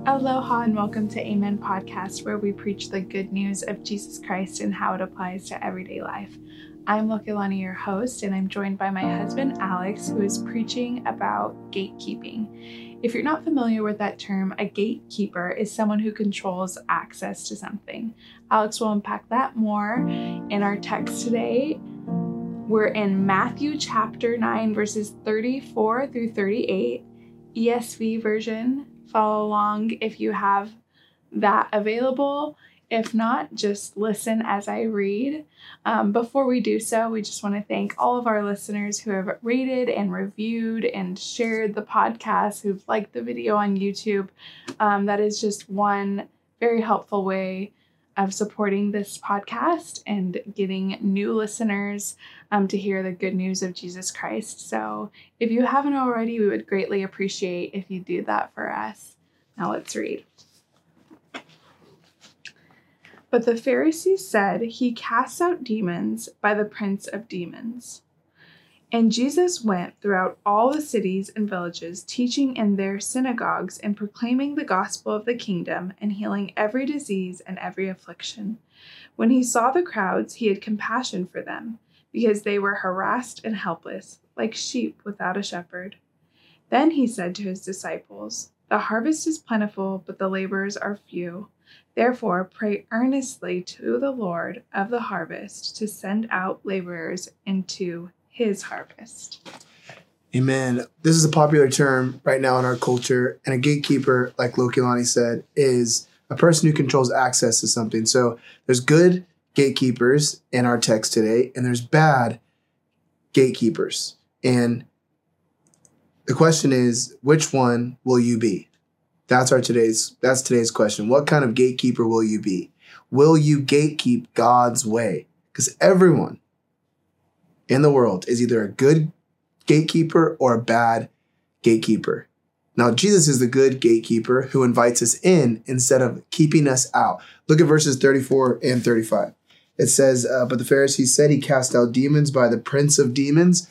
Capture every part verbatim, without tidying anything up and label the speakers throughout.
Speaker 1: Aloha and welcome to Amen Podcast, where we preach the good news of Jesus Christ and how it applies to everyday life. I'm Lokilani, your host, and I'm joined by my husband, Alex, who is preaching about gatekeeping. If you're not familiar with that term, a gatekeeper is someone who controls access to something. Alex will unpack that more in our text today. We're in Matthew chapter nine, verses thirty-four through thirty-eight, E S V version. Follow along if you have that available. If not, just listen as I read. Um, before we do so, we just want to thank all of our listeners who have rated and reviewed and shared the podcast, who've liked the video on YouTube. Um, that is just one very helpful way of supporting this podcast and getting new listeners um, to hear the good news of Jesus Christ. So if you haven't already, we would greatly appreciate if you do that for us. Now let's read. But the Pharisees said, "He casts out demons by the prince of demons." And Jesus went throughout all the cities and villages, teaching in their synagogues and proclaiming the gospel of the kingdom and healing every disease and every affliction. When he saw the crowds, he had compassion for them, because they were harassed and helpless, like sheep without a shepherd. Then he said to his disciples, "The harvest is plentiful, but the laborers are few. Therefore, pray earnestly to the Lord of the harvest to send out laborers into his harvest."
Speaker 2: Amen. This is a popular term right now in our culture, and a gatekeeper, like Lokilani said, is a person who controls access to something. So there's good gatekeepers in our text today, and there's bad gatekeepers. And the question is, which one will you be? That's our today's that's today's question. What kind of gatekeeper will you be? Will you gatekeep God's way? Because everyone in the world is either a good gatekeeper or a bad gatekeeper. Now, Jesus is the good gatekeeper who invites us in instead of keeping us out. Look at verses thirty-four and thirty-five. It says, uh, but the Pharisees said he cast out demons by the prince of demons.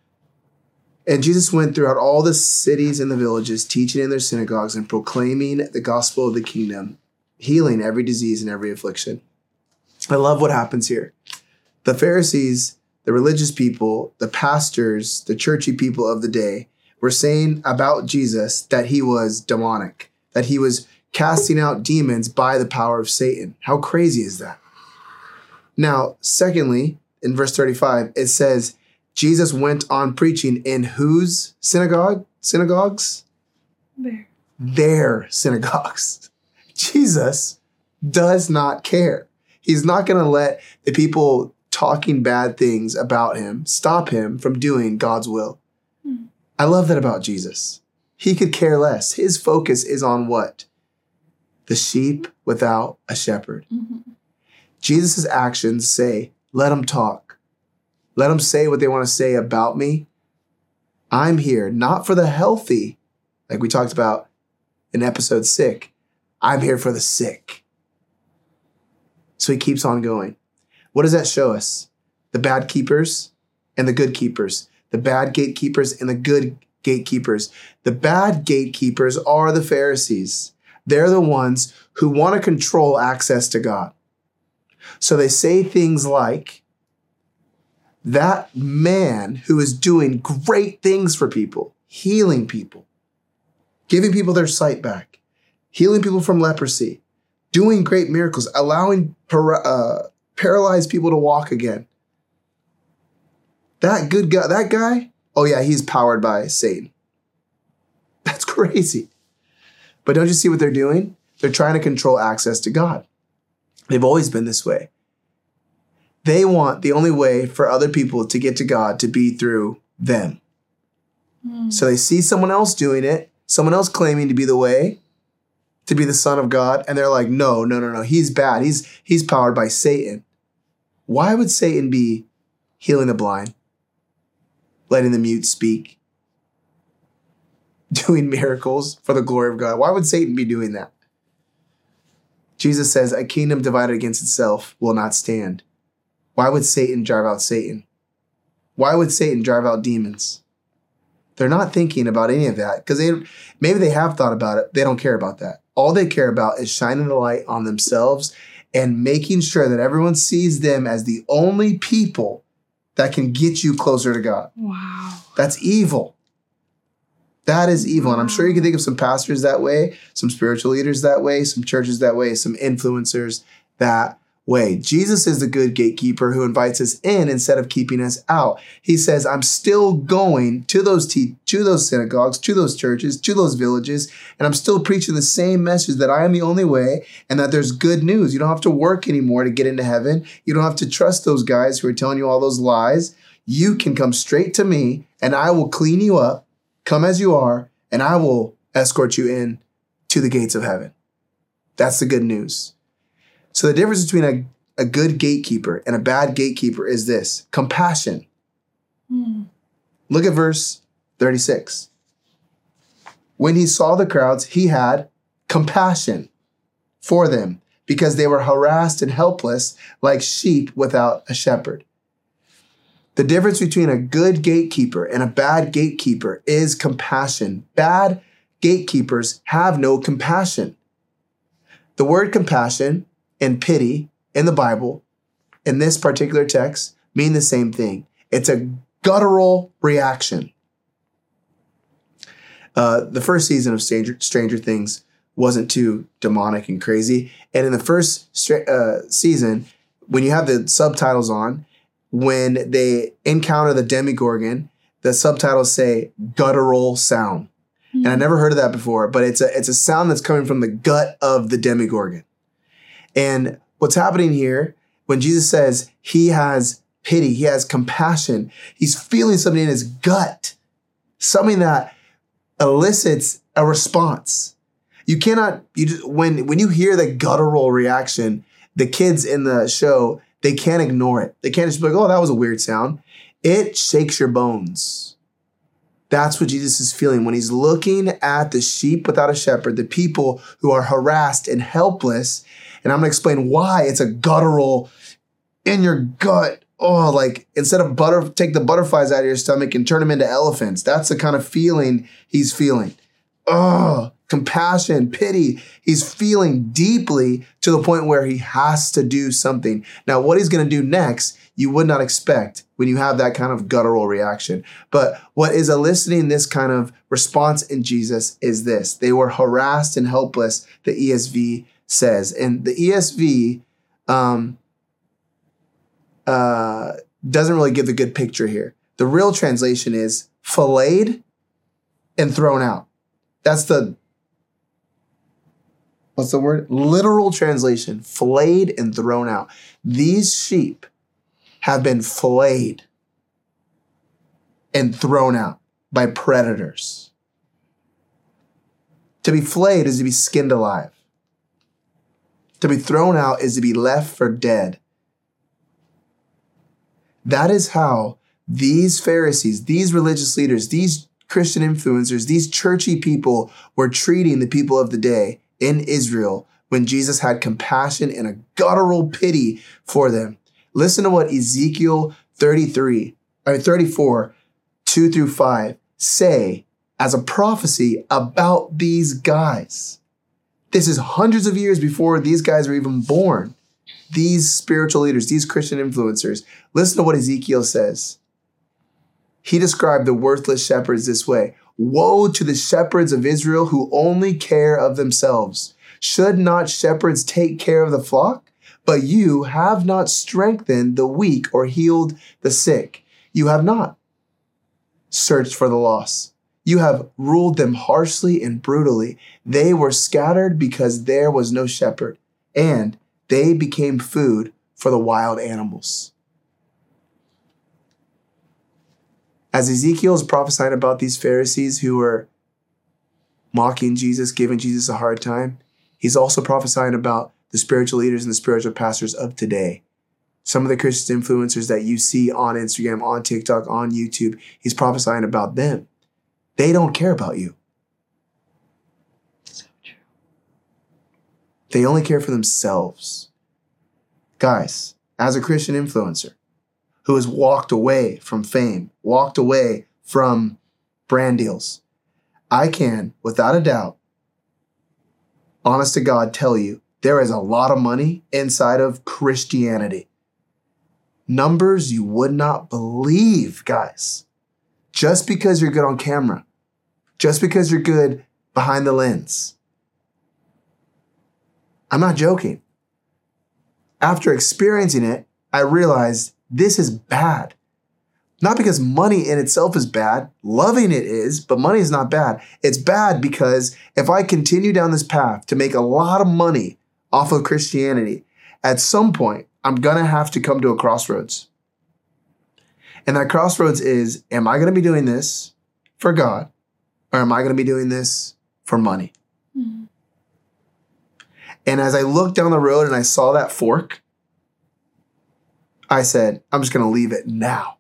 Speaker 2: And Jesus went throughout all the cities and the villages, teaching in their synagogues and proclaiming the gospel of the kingdom, healing every disease and every affliction. I love what happens here. The Pharisees, the religious people, the pastors, the churchy people of the day were saying about Jesus that he was demonic, that he was casting out demons by the power of Satan. How crazy is that? Now, secondly, in verse thirty-five, it says, Jesus went on preaching in whose synagogue? Synagogues?
Speaker 1: There.
Speaker 2: Their synagogues. Jesus does not care. He's not going to let the people talking bad things about him stop him from doing God's will. Hmm. I love that about Jesus. He could care less. His focus is on what? The sheep without a shepherd. Mm-hmm. Jesus' actions say, let them talk. Let them say what they want to say about me. I'm here not for the healthy, like we talked about in episode six. I'm here for the sick. So he keeps on going. What does that show us? The bad keepers and the good keepers. The bad gatekeepers and the good gatekeepers. The bad gatekeepers are the Pharisees. They're the ones who want to control access to God. So they say things like, that man who is doing great things for people, healing people, giving people their sight back, healing people from leprosy, doing great miracles, allowing para- uh, paralyzed people to walk again. That good guy, that guy, oh yeah, he's powered by Satan. That's crazy. But don't you see what they're doing? They're trying to control access to God. They've always been this way. They want the only way for other people to get to God to be through them. Mm. So they see someone else doing it, someone else claiming to be the way, to be the Son of God, and they're like, no, no, no, no, he's bad. He's he's powered by Satan. Why would Satan be healing the blind, letting the mute speak, doing miracles for the glory of God? Why would Satan be doing that? Jesus says, a kingdom divided against itself will not stand. Why would Satan drive out Satan? Why would Satan drive out demons? They're not thinking about any of that because they maybe they have thought about it. They don't care about that. All they care about is shining the light on themselves and making sure that everyone sees them as the only people that can get you closer to God.
Speaker 1: Wow.
Speaker 2: That's evil. That is evil. Wow. And I'm sure you can think of some pastors that way, some spiritual leaders that way, some churches that way, some influencers that way. Jesus is the good gatekeeper who invites us in instead of keeping us out. He says, I'm still going to those te- to those synagogues, to those churches, to those villages, and I'm still preaching the same message that I am the only way and that there's good news. You don't have to work anymore to get into heaven. You don't have to trust those guys who are telling you all those lies. You can come straight to me and I will clean you up, come as you are, and I will escort you in to the gates of heaven. That's the good news. So the difference between a, a good gatekeeper and a bad gatekeeper is this: compassion. Mm. Look at verse thirty-six. When he saw the crowds, he had compassion for them because they were harassed and helpless like sheep without a shepherd. The difference between a good gatekeeper and a bad gatekeeper is compassion. Bad gatekeepers have no compassion. The word compassion and pity in the Bible, in this particular text, mean the same thing. It's a guttural reaction. Uh, the first season of Stranger, Stranger Things wasn't too demonic and crazy. And in the first uh, season, when you have the subtitles on, when they encounter the Demogorgon, the subtitles say guttural sound. Mm-hmm. And I never heard of that before, but it's a it's a sound that's coming from the gut of the Demogorgon. And what's happening here, when Jesus says he has pity, he has compassion, he's feeling something in his gut, something that elicits a response. You cannot, you just, when, when you hear the guttural reaction, the kids in the show, they can't ignore it. They can't just be like, oh, that was a weird sound. It shakes your bones. That's what Jesus is feeling when he's looking at the sheep without a shepherd, the people who are harassed and helpless. And I'm going to explain why it's a guttural, in your gut. Oh, like instead of butter, take the butterflies out of your stomach and turn them into elephants. That's the kind of feeling he's feeling. Oh, compassion, pity. He's feeling deeply to the point where he has to do something. Now, what he's going to do next, you would not expect when you have that kind of guttural reaction. But what is eliciting this kind of response in Jesus is this. They were harassed and helpless, the E S V says. And the E S V um, uh, doesn't really give the good picture here. The real translation is filleted and thrown out. That's the, what's the word? Literal translation, filleted and thrown out. These sheep have been filleted and thrown out by predators. To be filleted is to be skinned alive. To be thrown out is to be left for dead. That is how these Pharisees, these religious leaders, these Christian influencers, these churchy people were treating the people of the day in Israel when Jesus had compassion and a guttural pity for them. Listen to what Ezekiel thirty-three, or thirty-four, two through five say as a prophecy about these guys. This is hundreds of years before these guys were even born. These spiritual leaders, these Christian influencers. Listen to what Ezekiel says. He described the worthless shepherds this way. Woe to the shepherds of Israel who only care of themselves. Should not shepherds take care of the flock? But you have not strengthened the weak or healed the sick. You have not searched for the lost. You have ruled them harshly and brutally. They were scattered because there was no shepherd, and they became food for the wild animals. As Ezekiel is prophesying about these Pharisees who were mocking Jesus, giving Jesus a hard time, he's also prophesying about the spiritual leaders and the spiritual pastors of today. Some of the Christian influencers that you see on Instagram, on TikTok, on YouTube, he's prophesying about them. They don't care about you.
Speaker 1: So true.
Speaker 2: They only care for themselves. Guys, as a Christian influencer who has walked away from fame, walked away from brand deals, I can, without a doubt, honest to God, tell you there is a lot of money inside of Christianity. Numbers you would not believe, guys. Just because you're good on camera, just because you're good behind the lens. I'm not joking. After experiencing it, I realized this is bad. Not because money in itself is bad. Loving it is, but money is not bad. It's bad because if I continue down this path to make a lot of money off of Christianity, at some point, I'm going to have to come to a crossroads. And that crossroads is, am I going to be doing this for God, or am I going to be doing this for money? Mm-hmm. And as I looked down the road and I saw that fork, I said, I'm just going to leave it now.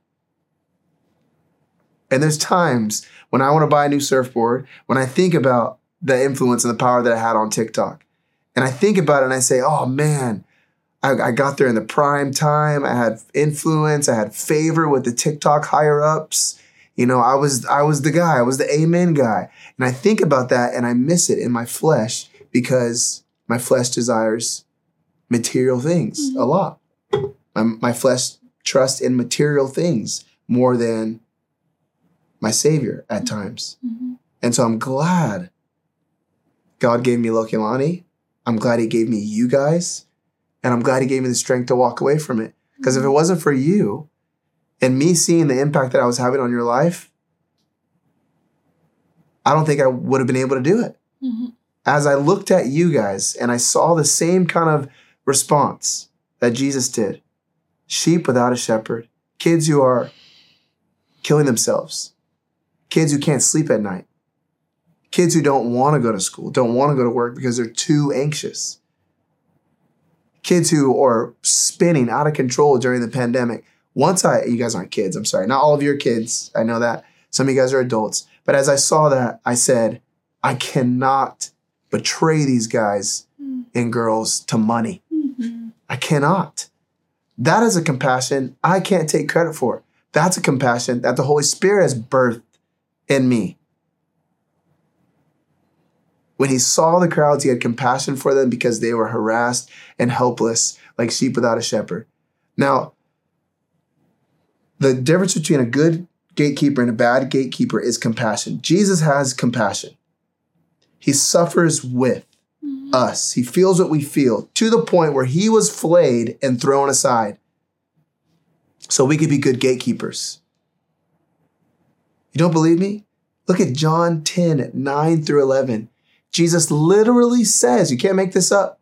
Speaker 2: And there's times when I want to buy a new surfboard, when I think about the influence and the power that I had on TikTok, and I think about it and I say, oh man, I, I got there in the prime time. I had influence. I had favor with the TikTok higher ups. You know, I was I was the guy. I was the amen guy. And I think about that and I miss it in my flesh because my flesh desires material things mm-hmm. a lot. My, my flesh trusts in material things more than my Savior at mm-hmm. times. Mm-hmm. And so I'm glad God gave me Lokelani. I'm glad he gave me you guys. And I'm glad he gave me the strength to walk away from it. Because mm-hmm. if it wasn't for you and me seeing the impact that I was having on your life, I don't think I would have been able to do it. Mm-hmm. As I looked at you guys and I saw the same kind of response that Jesus did, sheep without a shepherd, kids who are killing themselves, kids who can't sleep at night, kids who don't want to go to school, don't want to go to work because they're too anxious, kids who are spinning out of control during the pandemic. Once I, you guys aren't kids, I'm sorry, not all of you are kids, I know that. Some of you guys are adults. But as I saw that, I said, I cannot betray these guys mm. and girls to money. Mm-hmm. I cannot. That is a compassion I can't take credit for. That's a compassion that the Holy Spirit has birthed in me. When he saw the crowds, he had compassion for them because they were harassed and helpless, like sheep without a shepherd. Now, the difference between a good gatekeeper and a bad gatekeeper is compassion. Jesus has compassion. He suffers with mm-hmm. us. He feels what we feel to the point where he was flayed and thrown aside so we could be good gatekeepers. You don't believe me? Look at John ten, nine through eleven. Jesus literally says, you can't make this up.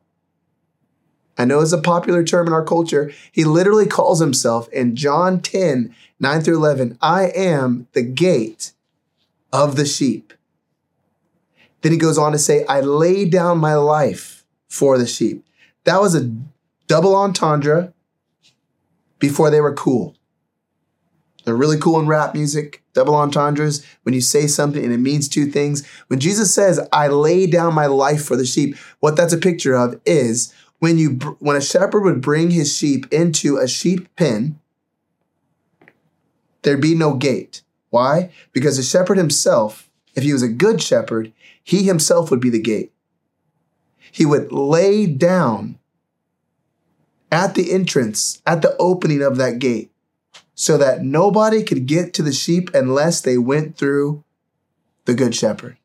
Speaker 2: I know it's a popular term in our culture. He literally calls himself in John ten, nine through eleven, I am the gate of the sheep. Then he goes on to say, I lay down my life for the sheep. That was a double entendre before they were cool. They're really cool in rap music, double entendres, when you say something and it means two things. When Jesus says, I lay down my life for the sheep, what that's a picture of is when you when a shepherd would bring his sheep into a sheep pen, there'd be no gate. Why? Because the shepherd himself, if he was a good shepherd, he himself would be the gate. He would lay down at the entrance, at the opening of that gate, so that nobody could get to the sheep unless they went through the good shepherd.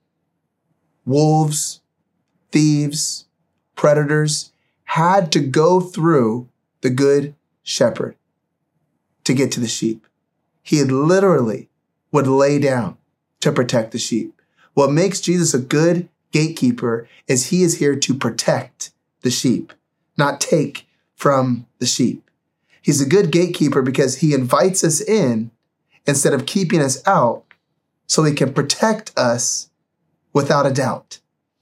Speaker 2: Wolves, thieves, predators had to go through the good shepherd to get to the sheep. He had literally would lay down to protect the sheep. What makes Jesus a good gatekeeper is he is here to protect the sheep, not take from the sheep. He's a good gatekeeper because he invites us in instead of keeping us out so he can protect us without a doubt.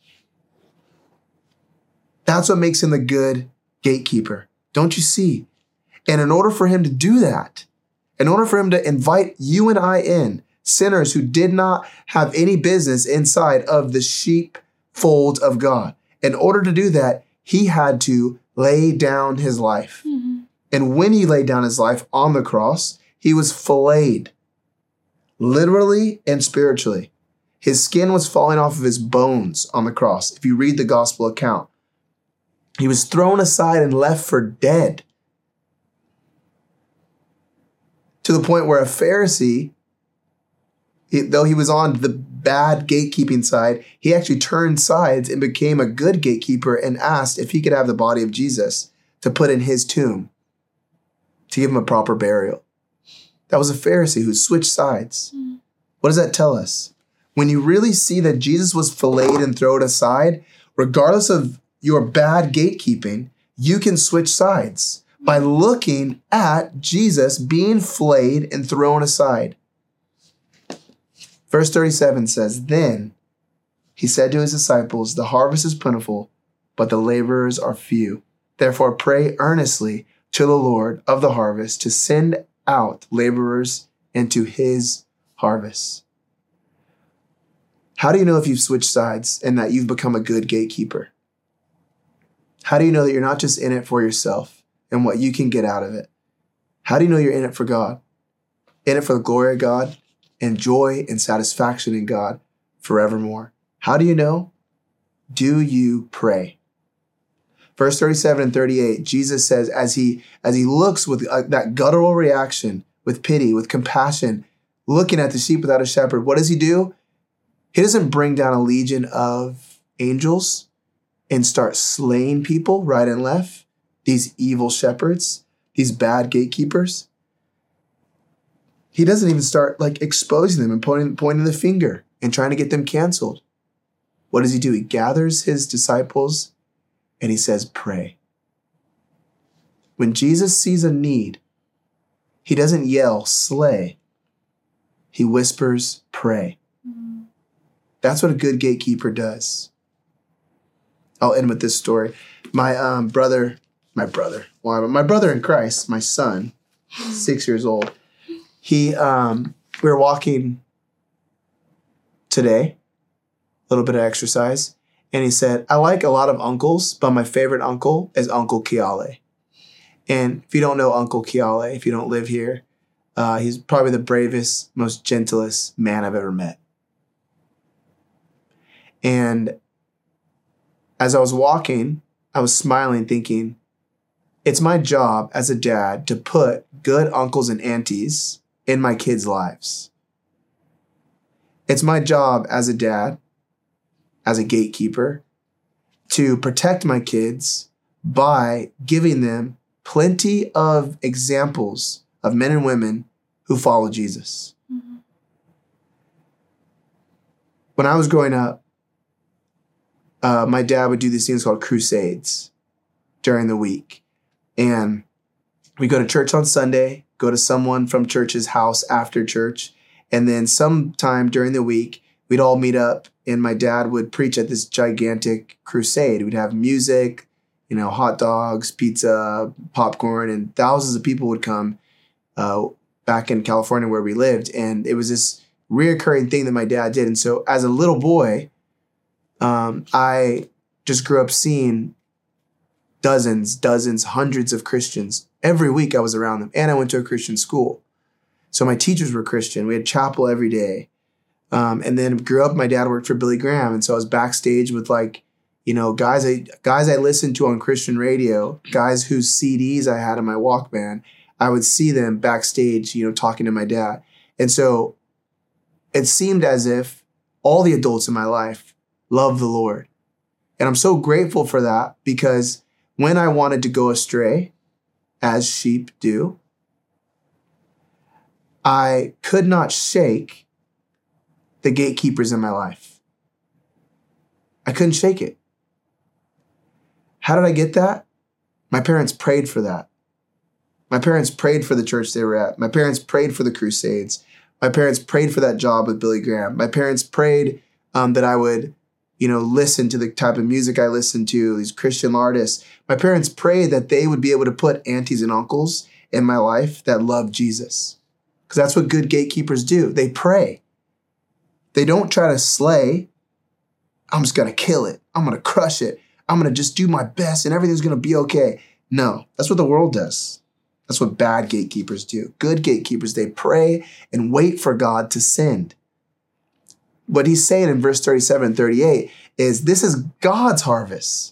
Speaker 2: That's what makes him the good gatekeeper. Don't you see? And in order for him to do that, in order for him to invite you and I in, sinners who did not have any business inside of the sheepfold of God, in order to do that, he had to lay down his life. Mm-hmm. And when he laid down his life on the cross, he was filleted, literally and spiritually. His skin was falling off of his bones on the cross. If you read the gospel account, he was thrown aside and left for dead. To the point where a Pharisee, though he was on the bad gatekeeping side, he actually turned sides and became a good gatekeeper and asked if he could have the body of Jesus to put in his tomb to give him a proper burial. That was a Pharisee who switched sides. Mm. What does that tell us? When you really see that Jesus was filleted and thrown aside, regardless of your bad gatekeeping, you can switch sides by looking at Jesus being flayed and thrown aside. Verse thirty-seven says, "Then he said to his disciples, the harvest is plentiful, but the laborers are few. Therefore pray earnestly to the Lord of the harvest to send out laborers into his harvest." How do you know if you've switched sides and that you've become a good gatekeeper? How do you know that you're not just in it for yourself and what you can get out of it? How do you know you're in it for God? In it for the glory of God and joy and satisfaction in God forevermore. How do you know? Do you pray? Verse thirty-seven and thirty-eight, Jesus says, as he, as he looks with uh, that guttural reaction, with pity, with compassion, looking at the sheep without a shepherd, what does he do? He doesn't bring down a legion of angels and start slaying people right and left, these evil shepherds, these bad gatekeepers. He doesn't even start like exposing them and pointing, pointing the finger and trying to get them canceled. What does he do? He gathers his disciples and he says, pray. When Jesus sees a need, he doesn't yell, slay. He whispers, pray. Mm-hmm. That's what a good gatekeeper does. I'll end with this story. My um, brother, my brother, well, my brother in Christ, my son, six years old, he, um, we were walking today, a little bit of exercise, and he said, I like a lot of uncles, but my favorite uncle is Uncle Kiale. And if you don't know Uncle Kiale, if you don't live here, uh, he's probably the bravest, most gentlest man I've ever met. And as I was walking, I was smiling, thinking, it's my job as a dad to put good uncles and aunties in my kids' lives. It's my job as a dad, as a gatekeeper, to protect my kids by giving them plenty of examples of men and women who follow Jesus. Mm-hmm. When I was growing up, uh, my dad would do these things called crusades during the week. And we go to church on Sunday, go to someone from church's house after church, and then sometime during the week, we'd all meet up and my dad would preach at this gigantic crusade. We'd have music, you know, hot dogs, pizza, popcorn, and thousands of people would come uh, back in California where we lived. And it was this reoccurring thing that my dad did. And so as a little boy, um, I just grew up seeing dozens, dozens, hundreds of Christians. Every week I was around them. And I went to a Christian school. So my teachers were Christian. We had chapel every day. Um, and then grew up, my dad worked for Billy Graham. And so I was backstage with like, you know, guys I guys I listened to on Christian radio, guys whose C Ds I had in my Walkman. I would see them backstage, you know, talking to my dad. And so it seemed as if all the adults in my life loved the Lord. And I'm so grateful for that, because when I wanted to go astray, as sheep do, I could not shake the gatekeepers in my life. I couldn't shake it. How did I get that? My parents prayed for that. My parents prayed for the church they were at. My parents prayed for the crusades. My parents prayed for that job with Billy Graham. My parents prayed um, that I would, you know, listen to the type of music I listened to, these Christian artists. My parents prayed that they would be able to put aunties and uncles in my life that love Jesus. Because that's what good gatekeepers do. They pray. They don't try to slay. I'm just going to kill it. I'm going to crush it. I'm going to just do my best and everything's going to be okay. No, that's what the world does. That's what bad gatekeepers do. Good gatekeepers, they pray and wait for God to send. what he's saying in verse thirty-seven and thirty-eight is this is God's harvest.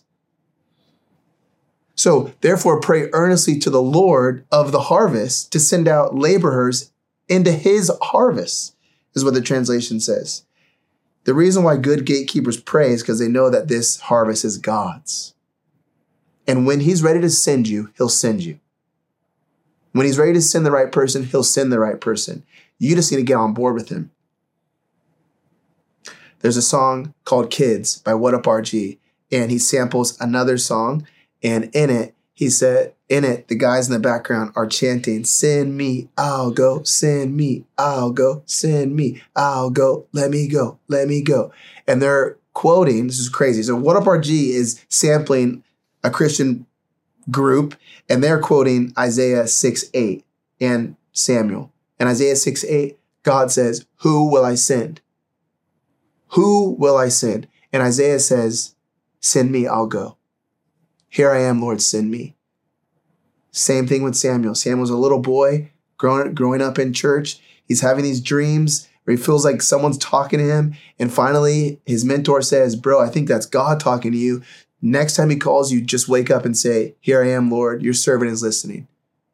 Speaker 2: So therefore pray earnestly to the Lord of the harvest to send out laborers into his harvest, is what the translation says. The reason why good gatekeepers pray is because they know that this harvest is God's. And when he's ready to send you, he'll send you. When he's ready to send the right person, he'll send the right person. You just need to get on board with him. There's a song called Kids by What Up R G, and he samples another song. And in it, he said, in it, the guys in the background are chanting, send me, I'll go, send me, I'll go, send me, I'll go, let me go, let me go. And they're quoting, this is crazy. So What Up R G is sampling a Christian group, and they're quoting Isaiah six eight and Samuel. And Isaiah six eight, God says, who will I send? Who will I send? And Isaiah says, send me, I'll go. Here I am, Lord, send me. Same thing with Samuel. Samuel's a little boy growing, growing up in church. He's having these dreams where he feels like someone's talking to him. And finally, his mentor says, bro, I think that's God talking to you. Next time he calls you, just wake up and say, here I am, Lord, your servant is listening.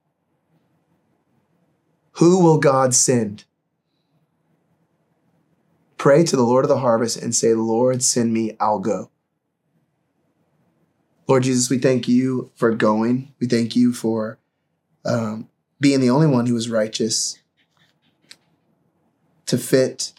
Speaker 2: Who will God send? Pray to the Lord of the harvest and say, Lord, send me, I'll go. Lord Jesus, we thank you for going. We thank you for um, being the only one who was righteous to fit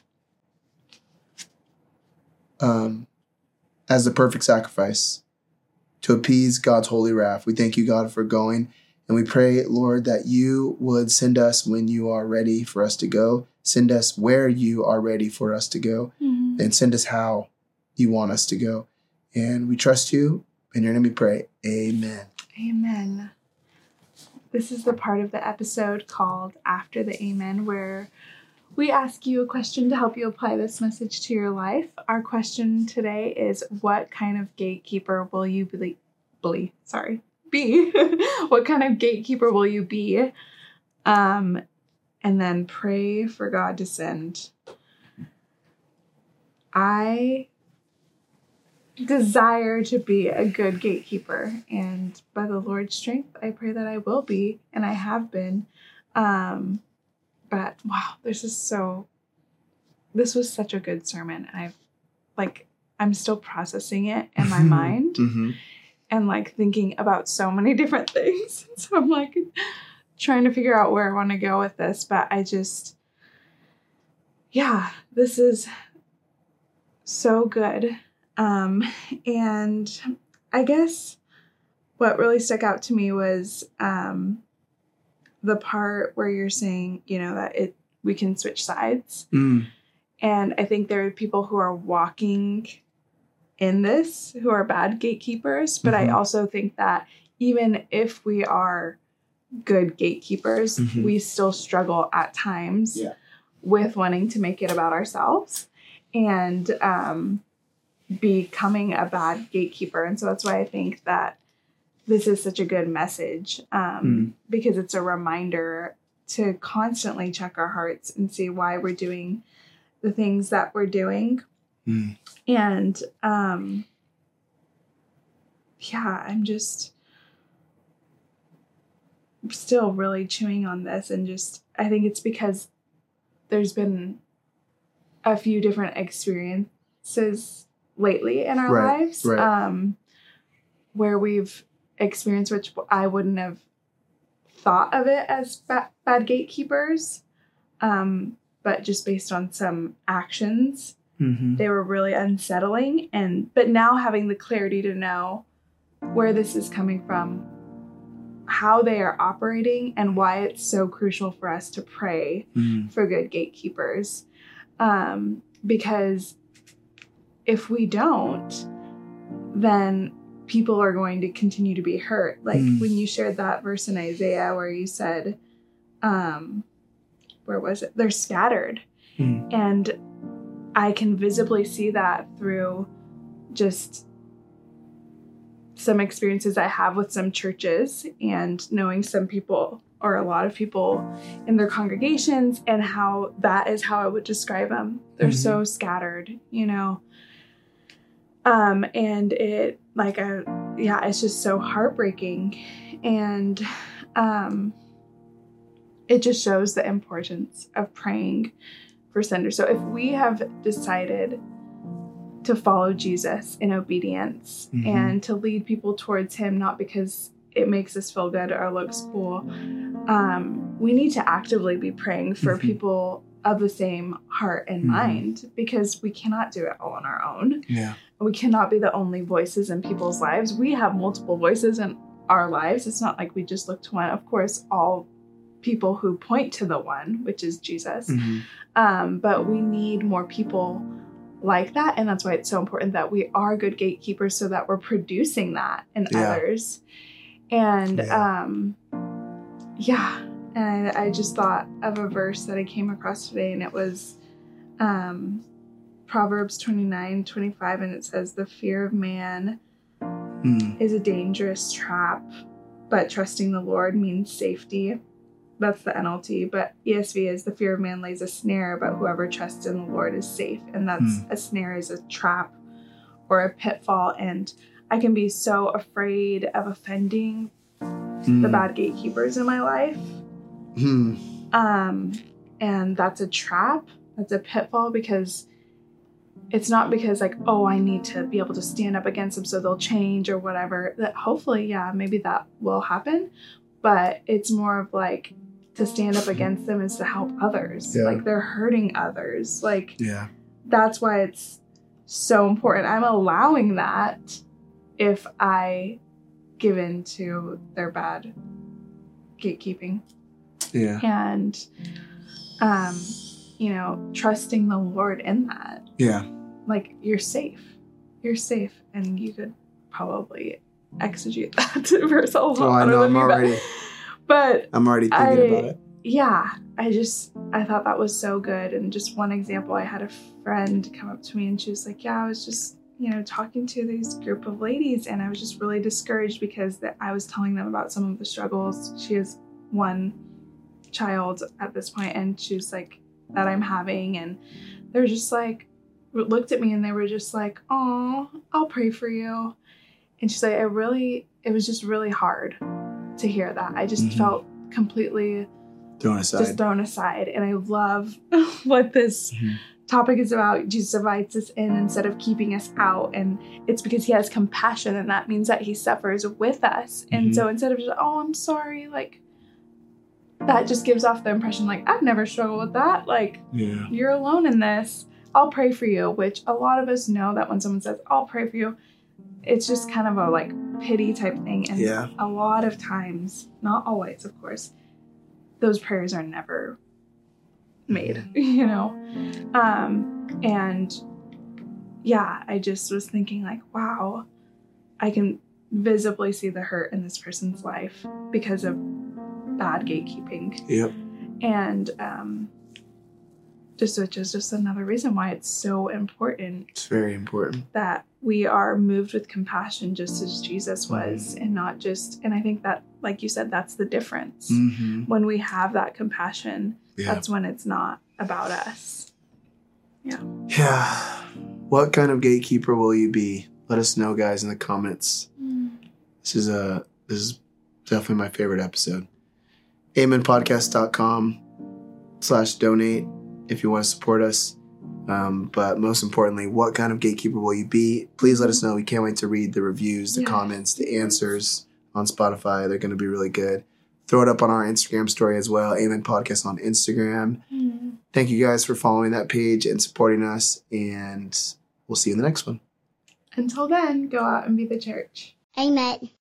Speaker 2: um, as the perfect sacrifice to appease God's holy wrath. We thank you, God, for going. And we pray, Lord, that you would send us when you are ready for us to go. Send us where you are ready for us to go. Mm-hmm. And send us how you want us to go. And we trust you. In your name we pray. Amen.
Speaker 1: Amen. This is the part of the episode called After the Amen, where we ask you a question to help you apply this message to your life. Our question today is, what kind of gatekeeper will you be? be sorry, be? What kind of gatekeeper will you be? Um, and then pray for God to send. I desire to be a good gatekeeper, and by the Lord's strength, I pray that I will be, and I have been. Um, but wow, this is so, this was such a good sermon, and I've like, I'm still processing it in my mind
Speaker 2: mm-hmm.
Speaker 1: and like thinking about so many different things. So I'm like trying to figure out where I want to go with this, but I just, yeah, this is so good. Um, and I guess what really stuck out to me was, um, the part where you're saying, you know, that it, we can switch sides.
Speaker 2: Mm.
Speaker 1: And I think there are people who are walking in this who are bad gatekeepers, but mm-hmm. I also think that even if we are good gatekeepers, mm-hmm. we still struggle at times yeah. with wanting to make it about ourselves. And, um, becoming a bad gatekeeper. And so that's why I think that this is such a good message, um, mm. because it's a reminder to constantly check our hearts and see why we're doing the things that we're doing. Mm. And um, yeah, I'm just still really chewing on this. And just, I think it's because there's been a few different experiences lately in our
Speaker 2: right,
Speaker 1: lives,
Speaker 2: right.
Speaker 1: um, where we've experienced, which I wouldn't have thought of it as ba- bad gatekeepers, um, but just based on some actions, mm-hmm. they were really unsettling. And but now having the clarity to know where this is coming from, how they are operating, and why it's so crucial for us to pray mm. for good gatekeepers, um, because if we don't, then people are going to continue to be hurt. Like mm. when you shared that verse in Isaiah where you said, um, where was it? They're scattered. Mm. And I can visibly see that through just some experiences I have with some churches and knowing some people or a lot of people in their congregations, and how that is how I would describe them. They're mm-hmm. so scattered, you know. Um, and it, like, I, yeah, it's just so heartbreaking. And um, it just shows the importance of praying for senders. So if we have decided to follow Jesus in obedience mm-hmm. and to lead people towards him, not because it makes us feel good or looks cool, um, we need to actively be praying for mm-hmm. people of the same heart and mm-hmm. mind, because we cannot do it all on our own.
Speaker 2: Yeah.
Speaker 1: We cannot be the only voices in people's lives. We have multiple voices in our lives. It's not like we just look to one. Of course, all people who point to the one, which is Jesus. Mm-hmm. Um, but we need more people like that. And that's why it's so important that we are good gatekeepers, so that we're producing that in yeah. others. And yeah. um, yeah. And I, I just thought of a verse that I came across today, and it was um, Proverbs twenty-nine twenty-five, and it says, "The fear of man mm. is a dangerous trap, but trusting the Lord means safety." That's the N L T, but E S V is, "The fear of man lays a snare, but whoever trusts in the Lord is safe." And that's mm. a snare is a trap or a pitfall. And I can be so afraid of offending mm. the bad gatekeepers in my life. Hmm. Um, and that's a trap. That's a pitfall, because it's not because like, oh, I need to be able to stand up against them so they'll change or whatever. That hopefully, yeah, maybe that will happen. But it's more of like, to stand up against them is to help others. Yeah. Like, they're hurting others. Like,
Speaker 2: yeah.
Speaker 1: That's why it's so important. I'm allowing that if I give in to their bad gatekeeping.
Speaker 2: Yeah.
Speaker 1: And, um, you know, trusting the Lord in that.
Speaker 2: Yeah.
Speaker 1: Like, you're safe. You're safe. And you could probably exegete that verse a lot.
Speaker 2: Oh, I know. I'm already,
Speaker 1: but
Speaker 2: I'm already thinking
Speaker 1: I,
Speaker 2: about it.
Speaker 1: Yeah. I just, I thought that was so good. And just one example, I had a friend come up to me and she was like, yeah, I was just, you know, talking to these group of ladies, and I was just really discouraged because that I was telling them about some of the struggles. She has one child at this point, and she was like, that I'm having, and they're just like, looked at me and they were just like, oh, I'll pray for you. And she's like, I really, it was just really hard to hear that. I just mm-hmm. felt completely
Speaker 2: thrown aside.
Speaker 1: Just thrown aside. And I love what this mm-hmm. topic is about. Jesus invites us in instead of keeping us out. And it's because he has compassion, and that means that he suffers with us. Mm-hmm. And so instead of just, oh, I'm sorry, like, that just gives off the impression like, I've never struggled with that. Like,
Speaker 2: yeah.
Speaker 1: You're alone in this. I'll pray for you, which a lot of us know that when someone says, I'll pray for you, it's just kind of a like pity type thing. And
Speaker 2: yeah.
Speaker 1: a lot of times, not always, of course, those prayers are never made, you know? Um, and yeah, I just was thinking like, wow, I can visibly see the hurt in this person's life because of bad gatekeeping.
Speaker 2: Yep.
Speaker 1: And um, just which is just another reason why it's so important.
Speaker 2: It's very important
Speaker 1: that we are moved with compassion, just as Jesus was, mm-hmm. and not just. And I think that, like you said, that's the difference.
Speaker 2: Mm-hmm.
Speaker 1: When we have that compassion,
Speaker 2: yeah.
Speaker 1: that's when it's not about us. Yeah.
Speaker 2: Yeah. What kind of gatekeeper will you be? Let us know, guys, in the comments. Mm. This is a this is definitely my favorite episode. amenpodcast.com slash donate if you want to support us. Um, but most importantly, what kind of gatekeeper will you be? Please let us know. We can't wait to read the reviews, the yes. comments, the answers on Spotify. They're going to be really good. Throw it up on our Instagram story as well. Amen Podcast on Instagram. Mm. Thank you guys for following that page and supporting us. And we'll see you in the next one.
Speaker 1: Until then, go out and be the church.
Speaker 3: Amen.